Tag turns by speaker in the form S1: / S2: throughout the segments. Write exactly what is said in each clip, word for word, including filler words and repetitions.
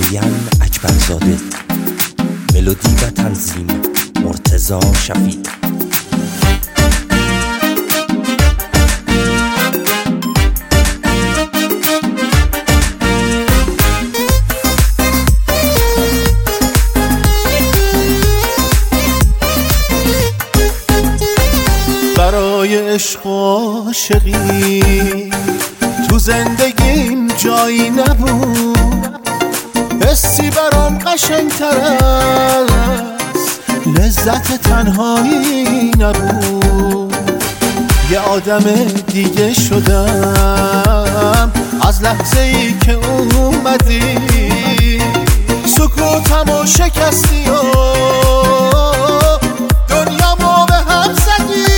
S1: کیان اکبرزاده، ملودی و تنظیم مرتضی شفیع.
S2: برای عشق و عاشقی تو زندگیم جایی نبود، حسی برام قشنگتر است لذت تنهایی نبود. یه آدم دیگه شدم از لحظه ای که اومدی، سکوتمو شکستی و دنیامو به هم زدی.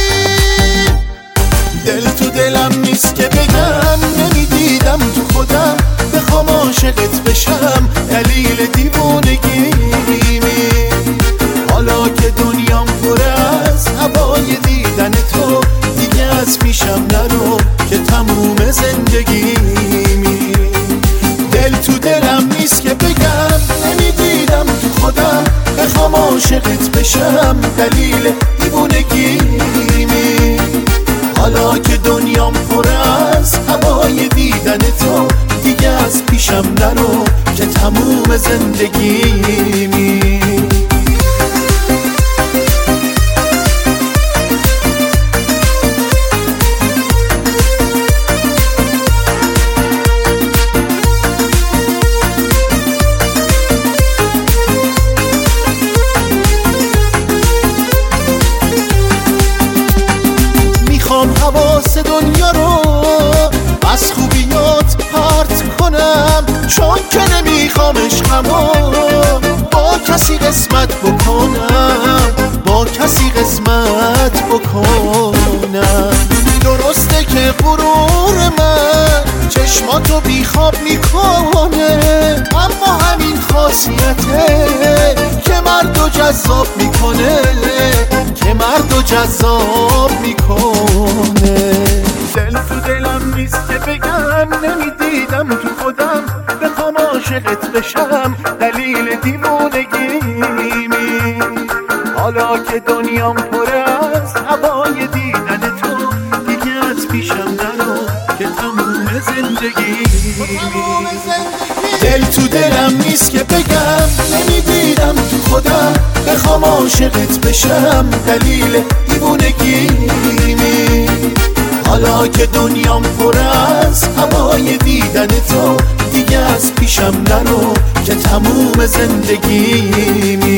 S2: دل تو دلم نیست که بگم، نمیدیدم تو خودم بخوام عاشقت بشم، دلیل دیوونگیمی. حالا که دنیام پر از هوای دیدن تو، دیگه از پیشم نرو که تموم زندگیمی. دل تو دلم نیست که بگم، نمیدیدم تو خودم بخوام عاشقت بشم، دلیل دیوونگیمی. حالا که دنیام پر از هوای دیدن تو، دیگه از پیشم نرو که تموم زندگیمی. میخوام حواس دنیا رو از خوبیات پرت کنم، چون که نمیخوام عشقمو با کسی قسمت بکنم، با کسی قسمت بکنم. درسته که غرور من چشماتو بیخواب میکنه، اما همین خاصیته که مردو جذاب میکنه، که مردو جذاب میکنه. دل تو دلم نیست که بگم، نمیدیدم تو خودم بخوام عاشقت بشم، دلیل دیوونگیمی. حالا که دنیام پر از هوای دیدن تو، دیگه از پیشم نرو که تموم زندگیمی. دل تو دلم نیست که بگم، نمیدیدم تو خودم بخوام عاشقت بشم، دلیل دیوونگیمی. حالا که دنیام پر از هوای دیدن تو، دیگه از پیشم نرو که تموم زندگیمی.